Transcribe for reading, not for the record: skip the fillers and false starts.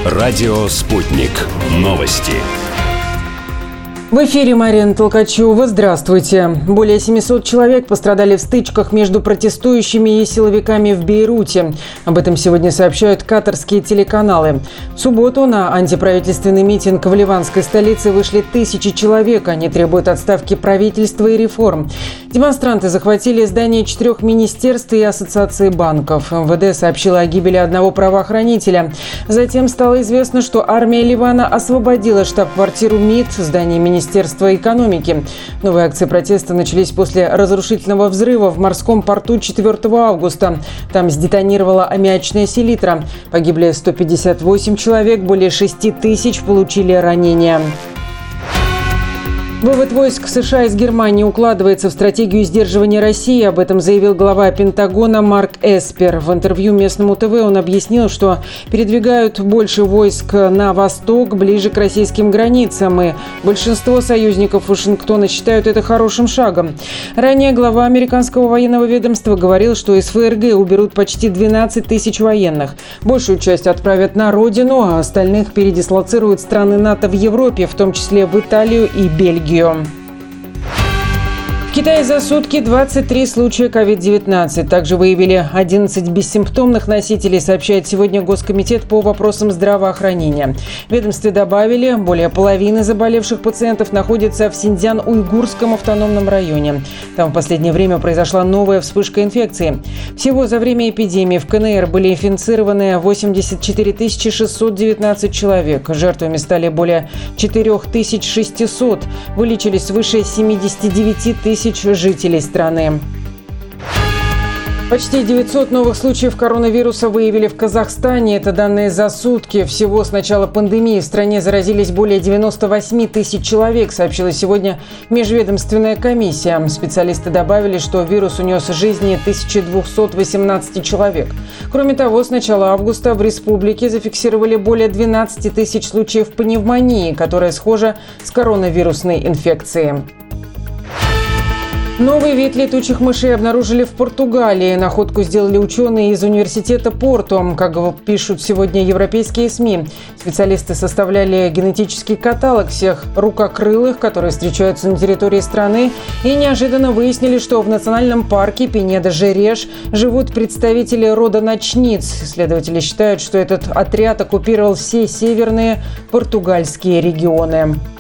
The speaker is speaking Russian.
Радио «Спутник». Новости. В эфире Марина Толкачева. Здравствуйте. Более 700 человек пострадали в стычках между протестующими и силовиками в Бейруте. Об этом сегодня сообщают катарские телеканалы. В субботу на антиправительственный митинг в ливанской столице вышли тысячи человек. Они требуют отставки правительства и реформ. Демонстранты захватили здание 4 министерств и ассоциации банков. МВД сообщила о гибели одного правоохранителя. Затем стало известно, что армия Ливана освободила штаб-квартиру МИД, здание Министерства экономики. Новые акции протеста начались после разрушительного взрыва в морском порту 4 августа. Там сдетонировала аммиачная селитра. Погибли 158 человек, более 6 тысяч получили ранения. Вывод войск США из Германии укладывается в стратегию сдерживания России. Об этом заявил глава Пентагона Марк Эспер. В интервью местному ТВ он объяснил, что передвигают больше войск на восток, ближе к российским границам. И большинство союзников Вашингтона считают это хорошим шагом. Ранее глава американского военного ведомства говорил, что из ФРГ уберут почти 12 тысяч военных. Большую часть отправят на родину, а остальных передислоцируют страны НАТО в Европе, в том числе в Италию и Бельгию. В Китае за сутки 23 случая COVID-19. Также выявили 11 бессимптомных носителей, сообщает сегодня Госкомитет по вопросам здравоохранения. В ведомстве добавили, более половины заболевших пациентов находятся в Синьцзян-Уйгурском автономном районе. Там в последнее время произошла новая вспышка инфекции. Всего за время эпидемии в КНР были инфицированы 84 619 человек. Жертвами стали более 4600. Вылечились свыше 79 тысяч жителей страны. Почти 900 новых случаев коронавируса выявили в Казахстане. Это данные за сутки. Всего с начала пандемии в стране заразились более 98 тысяч человек, сообщила сегодня межведомственная комиссия. Специалисты добавили, что вирус унес жизни 1218 человек. Кроме того, с начала августа в республике зафиксировали более 12 тысяч случаев пневмонии, которая схожа с коронавирусной инфекцией. Новый вид летучих мышей обнаружили в Португалии. Находку сделали ученые из университета Порту. Как пишут сегодня европейские СМИ, специалисты составляли генетический каталог всех рукокрылых, которые встречаются на территории страны, и неожиданно выяснили, что в национальном парке Пинеда-Жереш живут представители рода ночниц. Исследователи считают, что этот отряд оккупировал все северные португальские регионы.